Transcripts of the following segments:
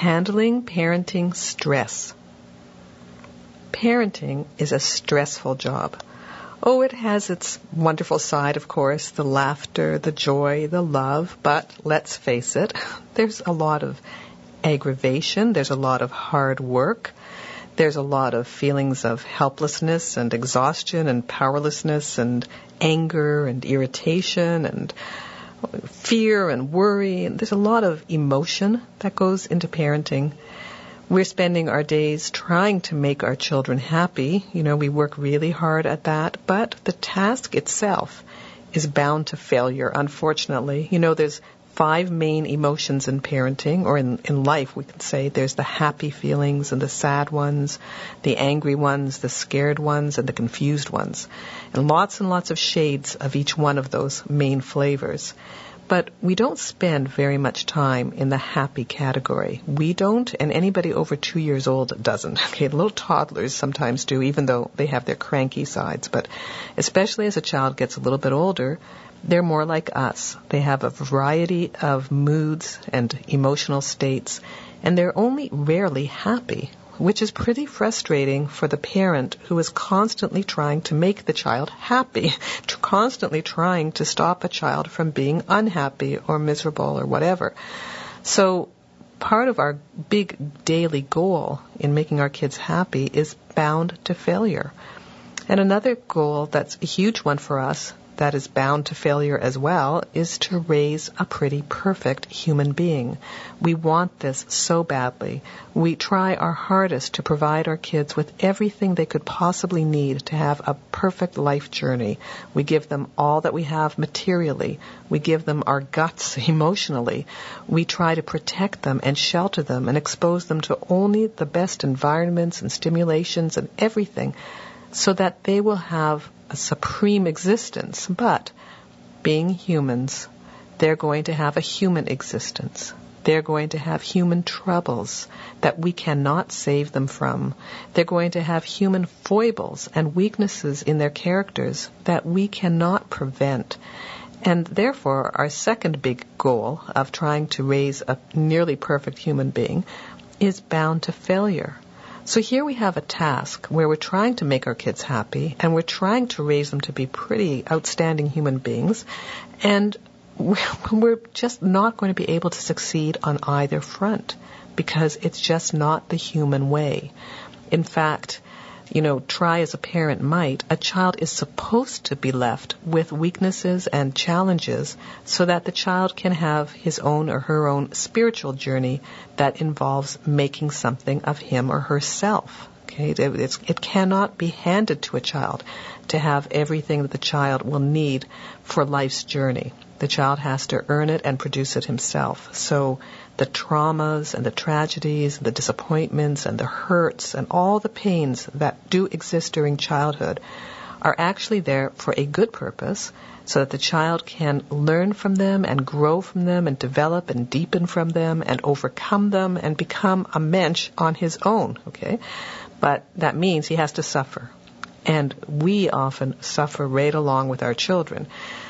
Handling parenting stress. Parenting is a stressful job. Oh, it has its wonderful side, of course, the laughter, the joy, the love, but let's face it, there's a lot of aggravation, there's a lot of hard work, there's a lot of feelings of helplessness and exhaustion and powerlessness and anger and irritation and fear and worry. And there's a lot of emotion that goes into parenting. We're spending our days trying to make our children happy. We work really hard at that, but the task itself is bound to failure, unfortunately. There's 5 main emotions in parenting, or in life, we can say. There's the happy feelings and the sad ones, the angry ones, the scared ones, and the confused ones. And lots of shades of each one of those main flavors. But we don't spend very much time in the happy category. We don't, and anybody over 2 years old doesn't. Okay, little toddlers sometimes do, even though they have their cranky sides. But especially as a child gets a little bit older, they're more like us. They have a variety of moods and emotional states, and they're only rarely happy, which is pretty frustrating for the parent who is constantly trying to make the child happy, constantly trying to stop a child from being unhappy or miserable or whatever. So part of our big daily goal in making our kids happy is bound to failure. And another goal that's a huge one for us that is bound to failure as well is to raise a pretty perfect human being. We want this so badly. We try our hardest to provide our kids with everything they could possibly need to have a perfect life journey. We give them all that we have materially. We give them our guts emotionally. We try to protect them and shelter them and expose them to only the best environments and stimulations and everything so that they will have a supreme existence. But being humans, they're going to have a human existence. They're going to have human troubles that we cannot save them from. They're going to have human foibles and weaknesses in their characters that we cannot prevent. And therefore, our second big goal of trying to raise a nearly perfect human being is bound to failure. So here we have a task where we're trying to make our kids happy, and we're trying to raise them to be pretty outstanding human beings, and we're just not going to be able to succeed on either front because it's just not the human way. In fact, try as a parent might, a child is supposed to be left with weaknesses and challenges so that the child can have his own or her own spiritual journey that involves making something of him or herself. Okay, it cannot be handed to a child to have everything that the child will need for life's journey. The child has to earn it and produce it himself. So the traumas and the tragedies, and the disappointments and the hurts and all the pains that do exist during childhood are actually there for a good purpose so that the child can learn from them and grow from them and develop and deepen from them and overcome them and become a mensch on his own, okay? But that means he has to suffer. And we often suffer right along with our children.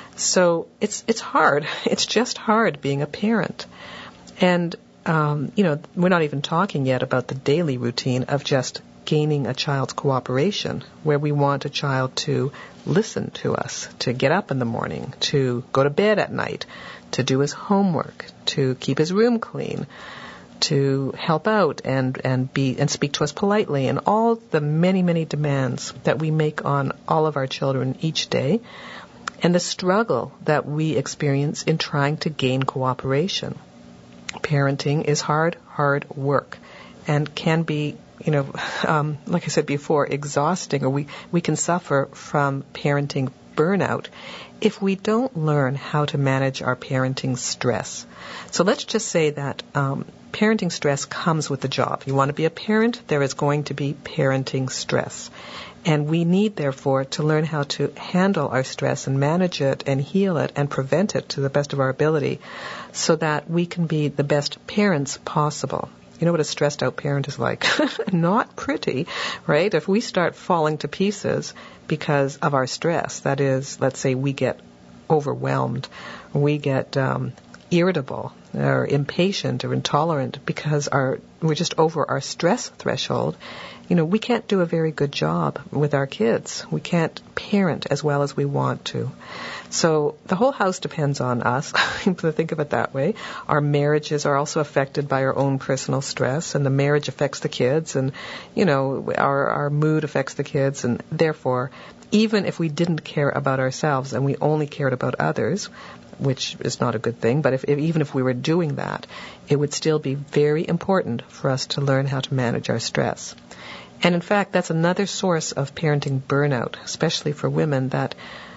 So it's hard. It's just hard being a parent. And, we're not even talking yet about the daily routine of just gaining a child's cooperation, where we want a child to listen to us, to get up in the morning, to go to bed at night, to do his homework, to keep his room clean, to help out and speak to us politely, and all the many demands that we make on all of our children each day, and the struggle that we experience in trying to gain cooperation. Parenting is hard work and can be, like I said before, exhausting, or we can suffer from parenting burnout if we don't learn how to manage our parenting stress. So let's just say that parenting stress comes with the job. You want to be a parent, there is going to be parenting stress. And we need, therefore, to learn how to handle our stress and manage it and heal it and prevent it to the best of our ability so that we can be the best parents possible. You know what a stressed out parent is like? Not pretty, right? If we start falling to pieces because of our stress, that is, let's say we get overwhelmed, we get irritable or impatient or intolerant because we're just over our stress threshold, we can't do a very good job with our kids. We can't parent as well as we want to. So the whole house depends on us, to think of it that way. Our marriages are also affected by our own personal stress, and the marriage affects the kids, and, our mood affects the kids, and therefore, even if we didn't care about ourselves and we only cared about others, which is not a good thing, but even if we were doing that, it would still be very important for us to learn how to manage our stress. And in fact, that's another source of parenting burnout, especially for women, that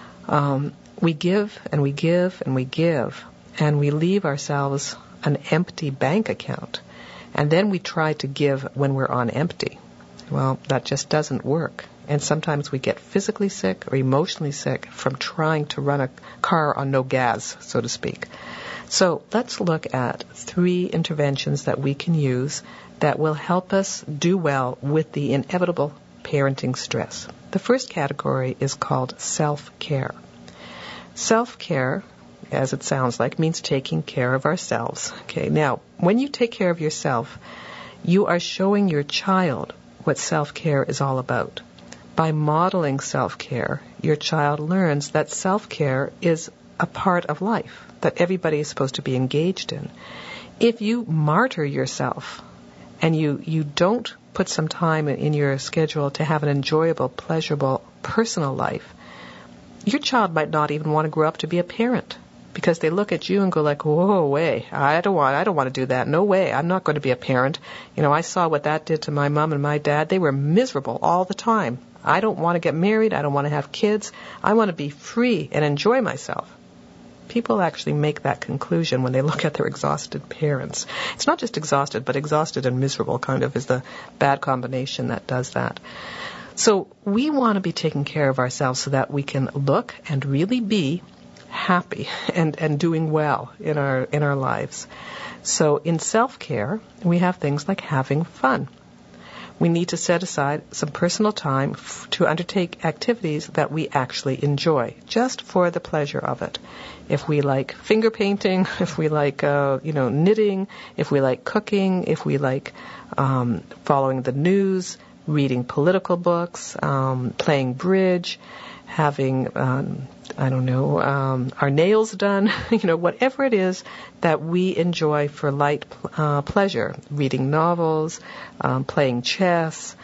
we give and we give and we give, and we leave ourselves an empty bank account. And then we try to give when we're on empty. Well, that just doesn't work. And sometimes we get physically sick or emotionally sick from trying to run a car on no gas, so to speak. So let's look at 3 interventions that we can use that will help us do well with the inevitable parenting stress. The first category is called self-care. Self-care, as it sounds like, means taking care of ourselves. Okay, now, when you take care of yourself, you are showing your child what self-care is all about. By modeling self-care, your child learns that self-care is a part of life, that everybody is supposed to be engaged in. If you martyr yourself and you don't put some time in your schedule to have an enjoyable, pleasurable, personal life, your child might not even want to grow up to be a parent, because they look at you and go like, whoa, way, I don't want to do that. No way, I'm not going to be a parent. I saw what that did to my mom and my dad. They were miserable all the time. I don't want to get married. I don't want to have kids. I want to be free and enjoy myself. People actually make that conclusion when they look at their exhausted parents. It's not just exhausted, but exhausted and miserable kind of is the bad combination that does that. So we want to be taking care of ourselves so that we can look and really be happy and doing well in our lives. So in self-care, we have things like having fun. We need to set aside some personal time to undertake activities that we actually enjoy, just for the pleasure of it. If we like finger painting, if we like knitting, if we like cooking, if we like following the news, reading political books, playing bridge, having our nails done, whatever it is that we enjoy for light pleasure, reading novels, playing chess.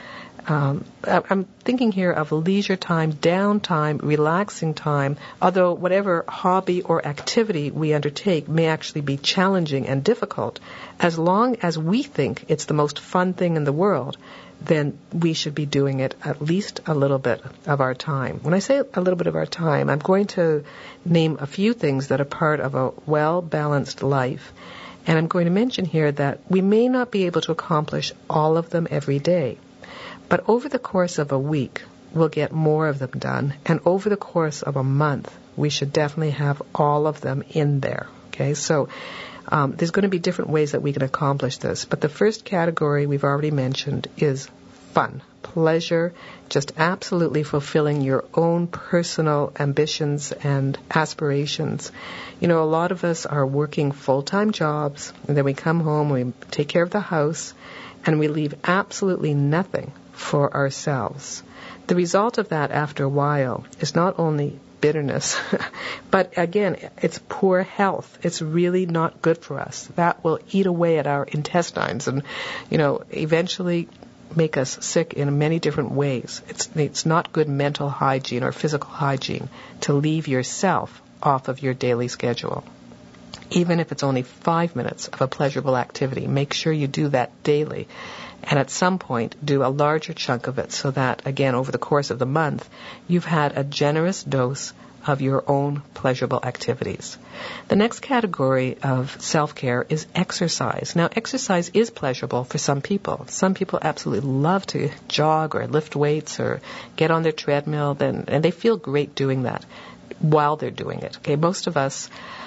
I'm thinking here of leisure time, downtime, relaxing time, although whatever hobby or activity we undertake may actually be challenging and difficult. As long as we think it's the most fun thing in the world, then we should be doing it at least a little bit of our time. When I say a little bit of our time, I'm going to name a few things that are part of a well-balanced life. And I'm going to mention here that we may not be able to accomplish all of them every day. But over the course of a week, we'll get more of them done. And over the course of a month, we should definitely have all of them in there. Okay, so there's going to be different ways that we can accomplish this. But the first category we've already mentioned is fun, pleasure, just absolutely fulfilling your own personal ambitions and aspirations. A lot of us are working full-time jobs, and then we come home, we take care of the house, and we leave absolutely nothing for ourselves. The result of that after a while is not only bitterness, but again, it's poor health. It's really not good for us. That will eat away at our intestines and, eventually make us sick in many different ways. It's not good mental hygiene or physical hygiene to leave yourself off of your daily schedule. Even if it's only 5 minutes of a pleasurable activity, make sure you do that daily. And at some point, do a larger chunk of it so that, again, over the course of the month, you've had a generous dose of your own pleasurable activities. The next category of self-care is exercise. Now, exercise is pleasurable for some people. Some people absolutely love to jog or lift weights or get on their treadmill, and they feel great doing that while they're doing it. Okay, most of us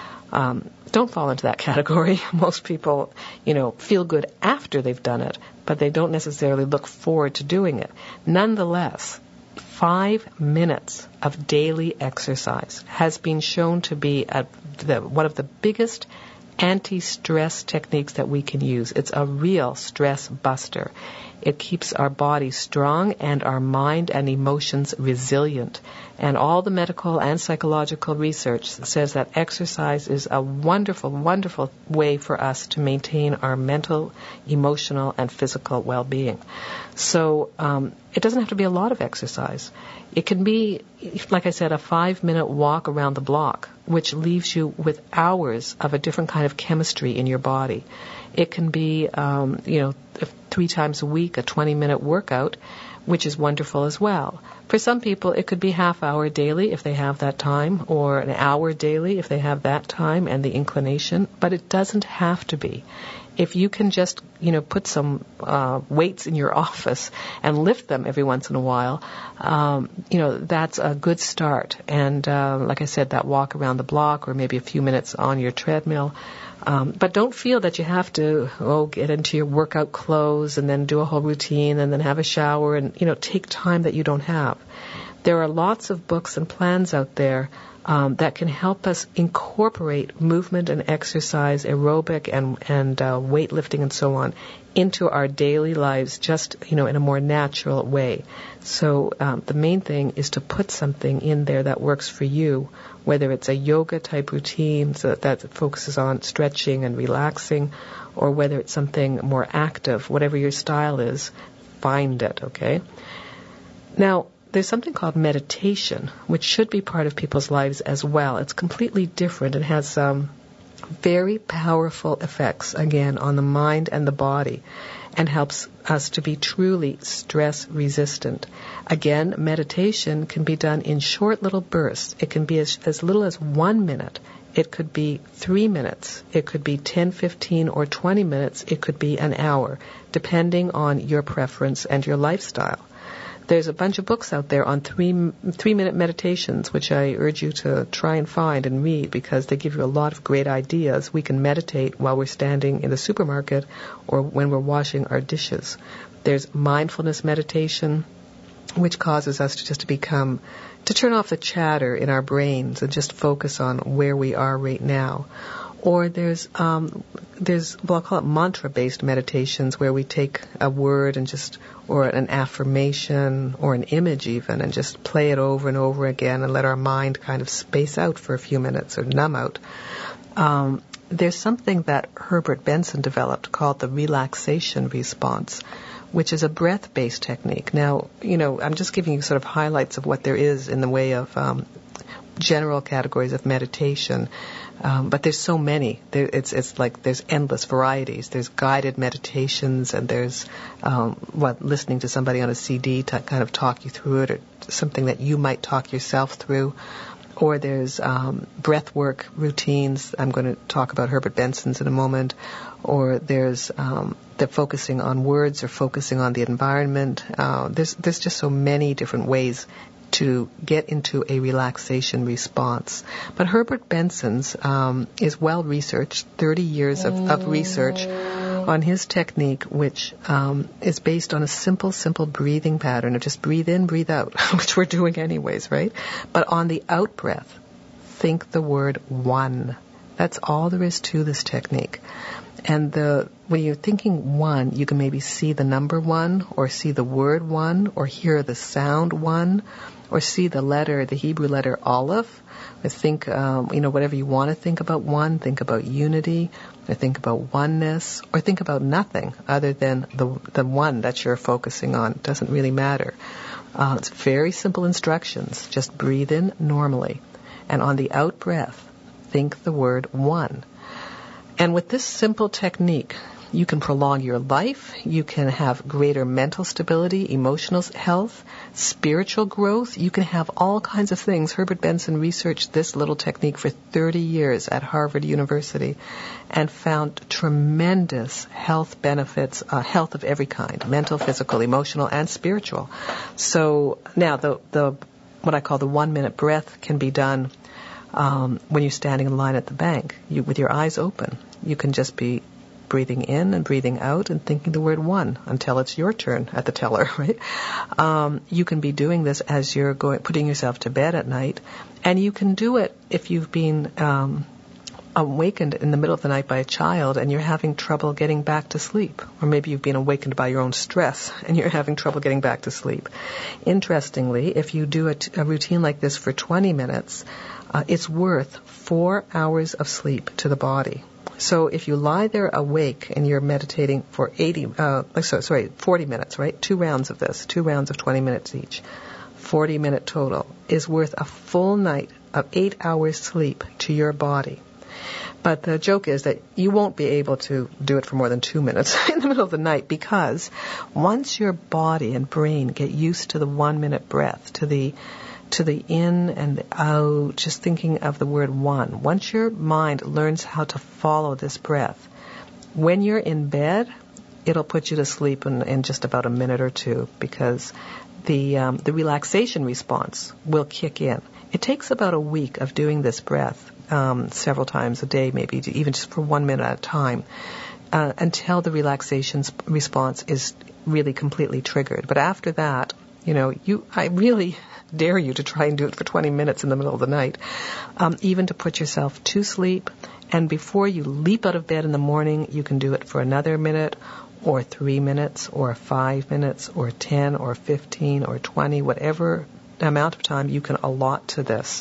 don't fall into that category. Most people, feel good after they've done it, but they don't necessarily look forward to doing it. Nonetheless, 5 minutes of daily exercise has been shown to be one of the biggest anti-stress techniques that we can use. It's a real stress buster. It keeps our body strong and our mind and emotions resilient. And all the medical and psychological research says that exercise is a wonderful, wonderful way for us to maintain our mental, emotional, and physical well-being. So it doesn't have to be a lot of exercise. It can be, like I said, a 5-minute walk around the block, which leaves you with hours of a different kind of chemistry in your body. It can be, 3 times a week, a 20-minute workout, which is wonderful as well. For some people, it could be half hour daily if they have that time, or an hour daily if they have that time and the inclination, but it doesn't have to be. If you can just, put some weights in your office and lift them every once in a while, that's a good start. And like I said, that walk around the block or maybe a few minutes on your treadmill. But don't feel that you have to get into your workout clothes and then do a whole routine and then have a shower and, take time that you don't have. There are lots of books and plans out there that can help us incorporate movement and exercise, aerobic and weightlifting and so on into our daily lives just, in a more natural way. So the main thing is to put something in there that works for you, whether it's a yoga type routine that focuses on stretching and relaxing, or whether it's something more active, whatever your style is, find it, okay? Now, there's something called meditation, which should be part of people's lives as well. It's completely different. It has very powerful effects, again, on the mind and the body, and helps us to be truly stress resistant. Again, meditation can be done in short little bursts. It can be as little as 1 minute. It could be 3 minutes. It could be 10, 15, or 20 minutes. It could be an hour, depending on your preference and your lifestyle. There's a bunch of books out there on 3-minute meditations, which I urge you to try and find and read because they give you a lot of great ideas. We can meditate while we're standing in the supermarket or when we're washing our dishes. There's mindfulness meditation, which causes us to turn off the chatter in our brains and just focus on where we are right now. Or there's I'll call it mantra-based meditations where we take a word or an affirmation or an image even and just play it over and over again and let our mind kind of space out for a few minutes or numb out. There's something that Herbert Benson developed called the relaxation response, which is a breath-based technique. Now, I'm just giving you sort of highlights of what there is in the way of general categories of meditation. But there's so many. It's like there's endless varieties. There's guided meditations, and there's listening to somebody on a CD to kind of talk you through it, or something that you might talk yourself through. Or there's breath work routines. I'm going to talk about Herbert Benson's in a moment. Or there's the focusing on words or focusing on the environment. There's just so many different ways to get into a relaxation response. But Herbert Benson's is well researched, 30 years of research on his technique, which is based on a simple breathing pattern of just breathe in, breathe out, which we're doing anyways, right? But on the out breath, think the word one. That's all there is to this technique. And when you're thinking one, you can maybe see the number one, or see the word one, or hear the sound one, or see the Hebrew letter Aleph, or think, whatever you want to think about one, think about unity, or think about oneness, or think about nothing other than the one that you're focusing on. It doesn't really matter. It's very simple instructions. Just breathe in normally. And on the out breath, think the word one. And with this simple technique, you can prolong your life, you can have greater mental stability, emotional health, spiritual growth, you can have all kinds of things. Herbert Benson researched this little technique for 30 years at Harvard University and found tremendous health benefits, health of every kind, mental, physical, emotional, and spiritual. So now what I call the 1-minute breath can be done when you're standing in line at the bank, with your eyes open. You can just be breathing in and breathing out and thinking the word one until it's your turn at the teller, right? You can be doing this as you're putting yourself to bed at night, and you can do it if you've been awakened in the middle of the night by a child and you're having trouble getting back to sleep. Or maybe you've been awakened by your own stress and you're having trouble getting back to sleep. Interestingly, if you do a routine like this for 20 minutes, it's worth 4 hours of sleep to the body. So if you lie there awake and you're meditating for 40 minutes, right? 2 rounds of this, 2 rounds of 20 minutes each, 40-minute total, is worth a full night of 8 hours sleep to your body. But the joke is that you won't be able to do it for more than 2 minutes in the middle of the night, because once your body and brain get used to the 1-minute breath, to the in and the out, just thinking of the word one. Once your mind learns how to follow this breath, when you're in bed, it'll put you to sleep in just about a minute or two, because the relaxation response will kick in. It takes about a week of doing this breath several times a day, maybe even just for 1 minute at a time, until the relaxation response is really completely triggered. But after that, I really dare you to try and do it for 20 minutes in the middle of the night, even to put yourself to sleep. And before you leap out of bed in the morning, you can do it for another minute, or 3 minutes, or 5 minutes, or 10, or 15, or 20, whatever amount of time you can allot to this.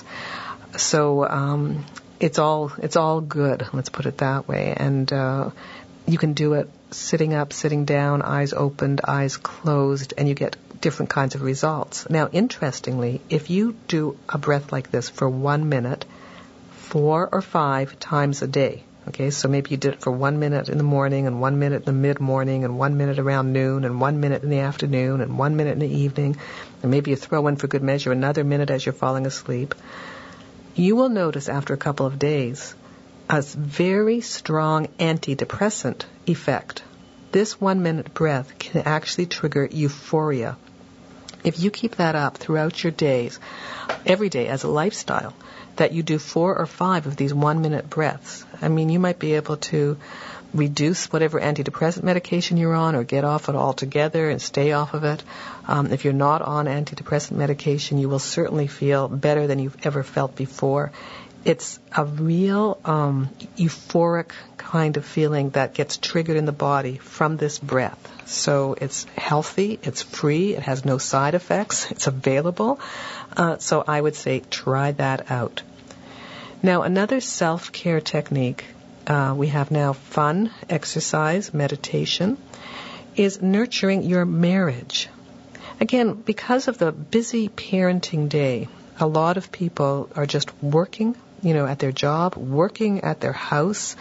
So it's all good, let's put it that way. And you can do it sitting up, sitting down, eyes opened, eyes closed, and you get different kinds of results. Now, interestingly, if you do a breath like this for 1 minute, 4 or 5 times a day, okay, so maybe you did it for 1 minute in the morning, and 1 minute in the mid-morning, and 1 minute around noon, and 1 minute in the afternoon, and 1 minute in the evening, and maybe you throw in for good measure another minute as you're falling asleep, you will notice after a couple of days a very strong antidepressant effect. This 1-minute breath can actually trigger euphoria. If you keep that up throughout your days, every day as a lifestyle, that you do 4 or 5 of these 1-minute breaths, you might be able to reduce whatever antidepressant medication you're on, or get off it altogether and stay off of it. If you're not on antidepressant medication, you will certainly feel better than you've ever felt before. It's a real euphoric kind of feeling that gets triggered in the body from this breath. So it's healthy, it's free, it has no side effects, it's available. So I would say try that out. Now, another self-care technique, we have now fun, exercise, meditation, is nurturing your marriage. Again, because of the busy parenting day, a lot of people are just working, at their job, working at their house.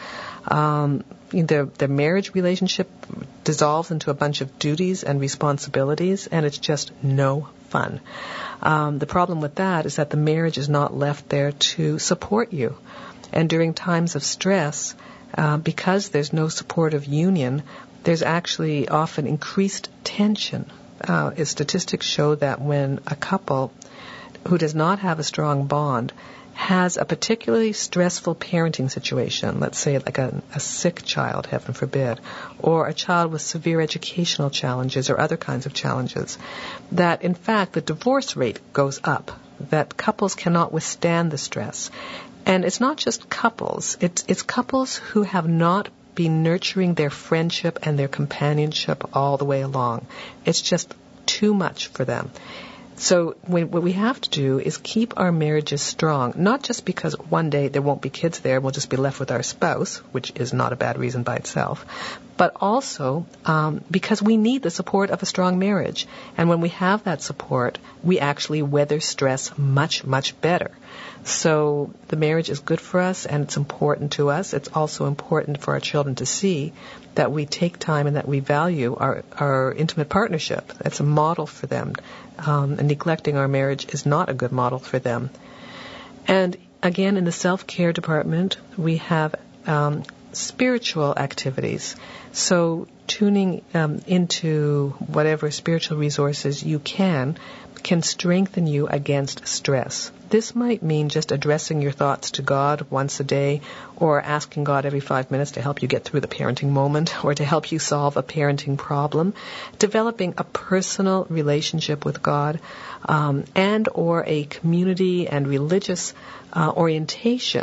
Their marriage relationship dissolves into a bunch of duties and responsibilities, and it's just no fun. The problem with that is that the marriage is not left there to support you. And during times of stress, because there's no supportive union, there's actually often increased tension. Statistics show that when a couple who does not have a strong bond has a particularly stressful parenting situation, let's say like a sick child, heaven forbid, or a child with severe educational challenges or other kinds of challenges, that in fact the divorce rate goes up, that couples cannot withstand the stress. And it's not just couples, it's couples who have not been nurturing their friendship and their companionship all the way along. It's just too much for them. So what we have to do is keep our marriages strong, not just because one day there won't be kids there, we'll just be left with our spouse, which is not a bad reason by itself, but also because we need the support of a strong marriage. And when we have that support, we actually weather stress much, much better. So the marriage is good for us, and it's important to us. It's also important for our children to see that we take time and that we value our intimate partnership. It's a model for them. And neglecting our marriage is not a good model for them. And again, in the self-care department, we have spiritual activities. So tuning into whatever spiritual resources you can strengthen you against stress. This might mean just addressing your thoughts to God once a day, or asking God every 5 minutes to help you get through the parenting moment, or to help you solve a parenting problem. Developing a personal relationship with God, and or a community and religious orientation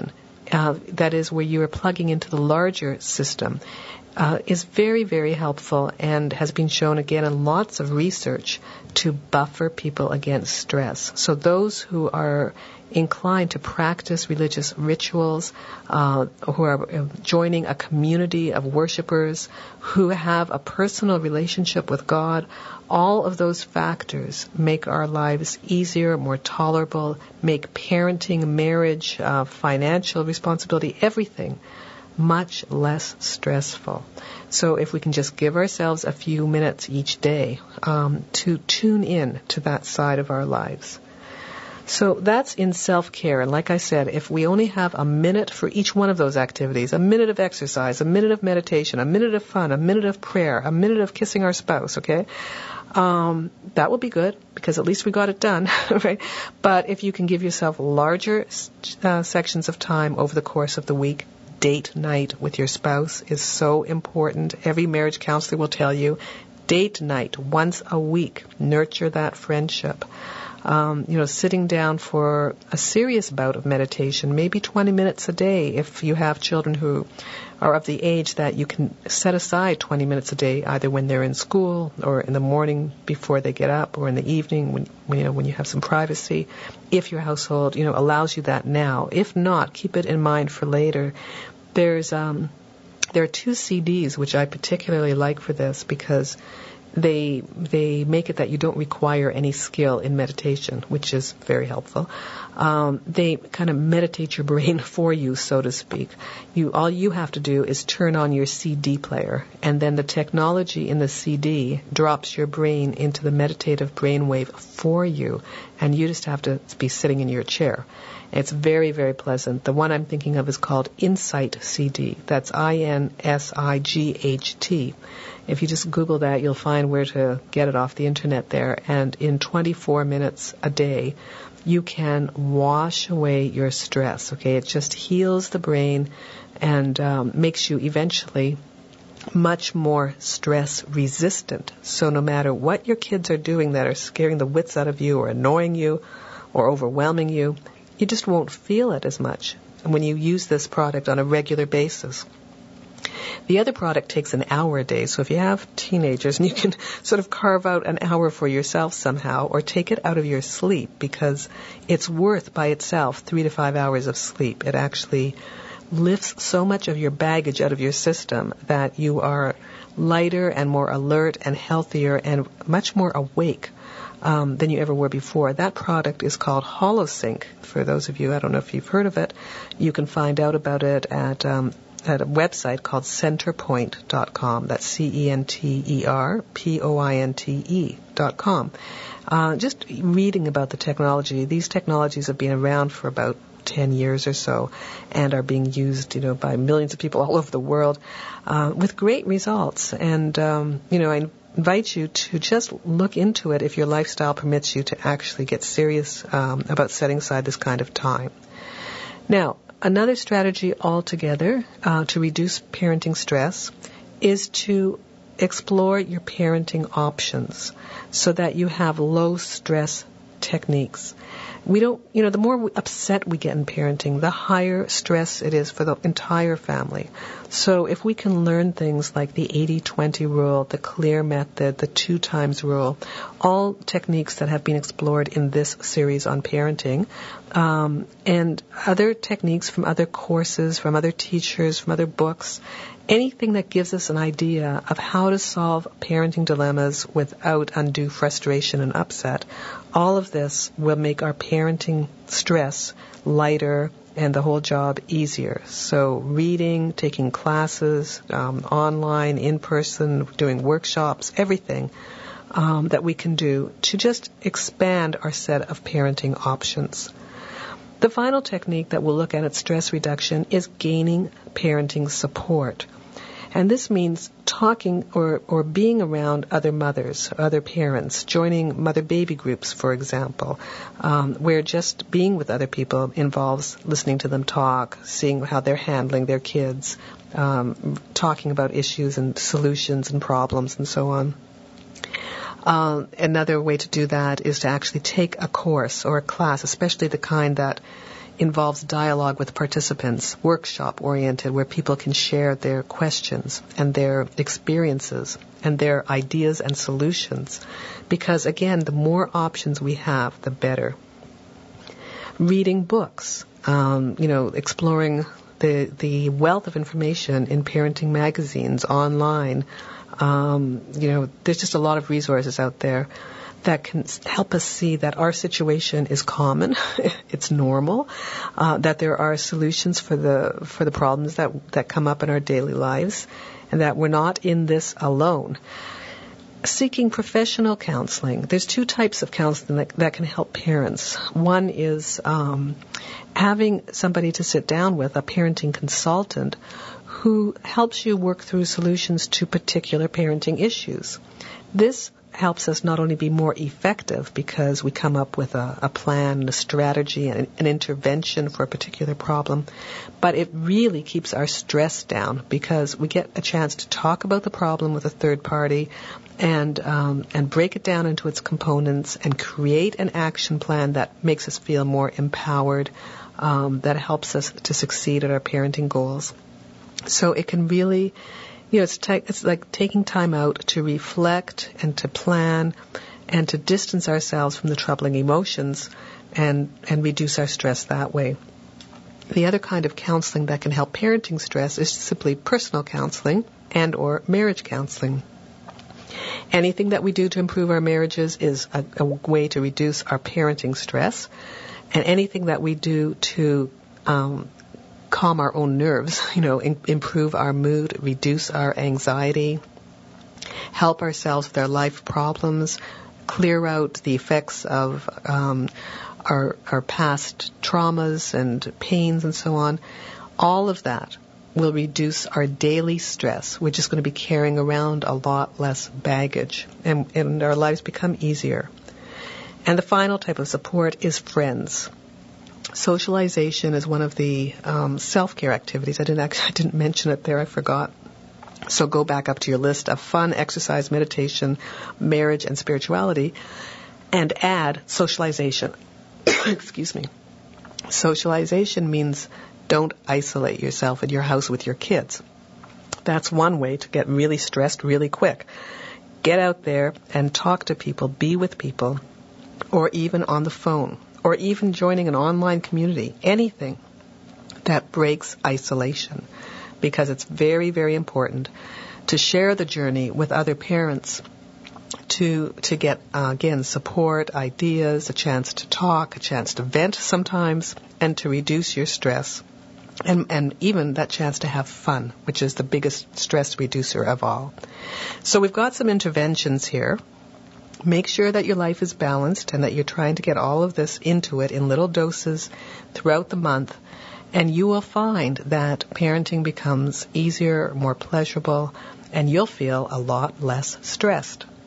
that is where you are plugging into the larger system, is very, very helpful and has been shown again in lots of research to buffer people against stress. So those who are inclined to practice religious rituals, who are joining a community of worshipers, who have a personal relationship with God, all of those factors make our lives easier, more tolerable, make parenting, marriage, financial responsibility, everything much less stressful. So if we can just give ourselves a few minutes each day to tune in to that side of our lives. So that's in self-care. And like I said, if we only have a minute for each one of those activities, a minute of exercise, a minute of meditation, a minute of fun, a minute of prayer, a minute of kissing our spouse, okay? That will be good because at least we got it done, right? But if you can give yourself larger sections of time over the course of the week, date night with your spouse is so important. Every marriage counselor will tell you, date night once a week. Nurture that friendship. Sitting down for a serious bout of meditation, maybe 20 minutes a day if you have children who are of the age that you can set aside 20 minutes a day, either when they're in school or in the morning before they get up or in the evening when you have some privacy. If your household, allows you that now. If not, keep it in mind for later. There are 2 CDs which I particularly like for this because they make it that you don't require any skill in meditation, which is very helpful. They kind of meditate your brain for you, so to speak. All you have to do is turn on your CD player, and then the technology in the CD drops your brain into the meditative brainwave for you, and you just have to be sitting in your chair. It's very, very pleasant. The one I'm thinking of is called Insight CD. That's INSIGHT. If you just Google that, you'll find where to get it off the internet there. And in 24 minutes a day, you can wash away your stress, okay? It just heals the brain and makes you eventually much more stress resistant. So no matter what your kids are doing that are scaring the wits out of you or annoying you or overwhelming you, you just won't feel it as much when you use this product on a regular basis. The other product takes an hour a day, so if you have teenagers, and you can sort of carve out an hour for yourself somehow, or take it out of your sleep, because it's worth by itself 3 to 5 hours of sleep. It actually lifts so much of your baggage out of your system that you are lighter and more alert and healthier and much more awake than you ever were before. That product is called HoloSync. For those of you, I don't know if you've heard of it, you can find out about it at a website called centerpoint.com. That's CenterPointe.com. Just reading about the technology. These technologies have been around for about 10 years or so and are being used, by millions of people all over the world with great results. And, I invite you to just look into it if your lifestyle permits you to actually get serious about setting aside this kind of time. Now, another strategy altogether to reduce parenting stress is to explore your parenting options so that you have low stress techniques. We don't, the more upset we get in parenting, the higher stress it is for the entire family. So if we can learn things like the 80-20 rule, the CLEAR method, the 2 times rule, all techniques that have been explored in this series on parenting, and other techniques from other courses, from other teachers, from other books, anything that gives us an idea of how to solve parenting dilemmas without undue frustration and upset, all of this will make our parenting stress lighter and the whole job easier. So reading, taking classes, online, in person, doing workshops, everything that we can do to just expand our set of parenting options. The final technique that we'll look at stress reduction is gaining parenting support. And this means talking or being around other mothers, other parents, joining mother-baby groups, for example, where just being with other people involves listening to them talk, seeing how they're handling their kids, talking about issues and solutions and problems and so on. Another way to do that is to actually take a course or a class, especially the kind that involves dialogue with participants, workshop-oriented, where people can share their questions and their experiences and their ideas and solutions. Because, again, the more options we have, the better. Reading books, exploring the wealth of information in parenting magazines, online. There's just a lot of resources out there that can help us see that our situation is common, it's normal, that there are solutions for the problems that come up in our daily lives, and that we're not in this alone. Seeking professional counseling. There's two types of counseling that can help parents. One is having somebody to sit down with, a parenting consultant, who helps you work through solutions to particular parenting issues. This helps us not only be more effective because we come up with a plan, a strategy, and an intervention for a particular problem, but it really keeps our stress down because we get a chance to talk about the problem with a third party and break it down into its components and create an action plan that makes us feel more empowered, that helps us to succeed at our parenting goals. So it can really, it's like taking time out to reflect and to plan and to distance ourselves from the troubling emotions and reduce our stress that way. The other kind of counseling that can help parenting stress is simply personal counseling and or marriage counseling. Anything that we do to improve our marriages is a way to reduce our parenting stress, and anything that we do to calm our own nerves, improve our mood, reduce our anxiety, help ourselves with our life problems, clear out the effects of our past traumas and pains and so on. All of that will reduce our daily stress. We're just going to be carrying around a lot less baggage, and our lives become easier. And the final type of support is friends. Socialization is one of the self-care activities. I didn't mention it there. I forgot. So go back up to your list of fun, exercise, meditation, marriage, and spirituality, and add socialization. Excuse me. Socialization means don't isolate yourself in your house with your kids. That's one way to get really stressed really quick. Get out there and talk to people, be with people, or even on the phone, or even joining an online community, anything that breaks isolation, because it's very, very important to share the journey with other parents to get, again, support, ideas, a chance to talk, a chance to vent sometimes, and to reduce your stress, and even that chance to have fun, which is the biggest stress reducer of all. So we've got some interventions here. Make sure that your life is balanced and that you're trying to get all of this into it in little doses throughout the month, and you will find that parenting becomes easier, more pleasurable, and you'll feel a lot less stressed.